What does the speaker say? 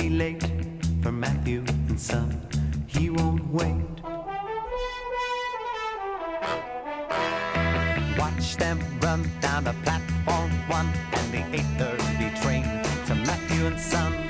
late for Matthew and Son. He won't wait. Watch them run down the platform 1 and the 8:30 train to Matthew and Son.